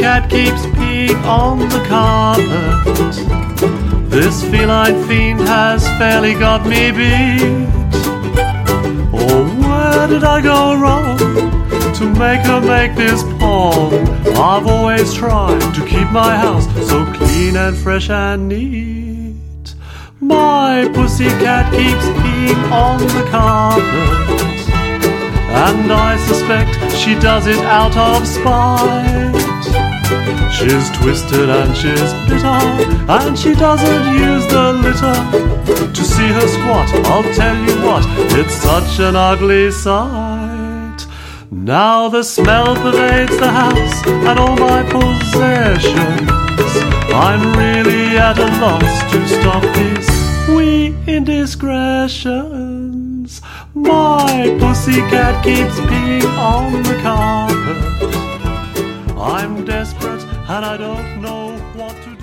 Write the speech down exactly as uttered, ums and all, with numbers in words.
pussycat keeps peeing on the carpet. This feline fiend has fairly got me beat. Oh, where did I go wrong to make her make this pong? I've always tried to keep my house so clean and fresh and neat. My pussycat keeps peeing on the carpet, and I suspect she does it out of spite. She's twisted and she's bitter, and she doesn't use the litter to see her squat. I'll tell you what, it's such an ugly sight. Now the smell pervades the house and all my possessions. I'm really at a loss to stop these wee indiscretions. My pussycat keeps peeing on the carpet. I'm desperate and I don't know what to do.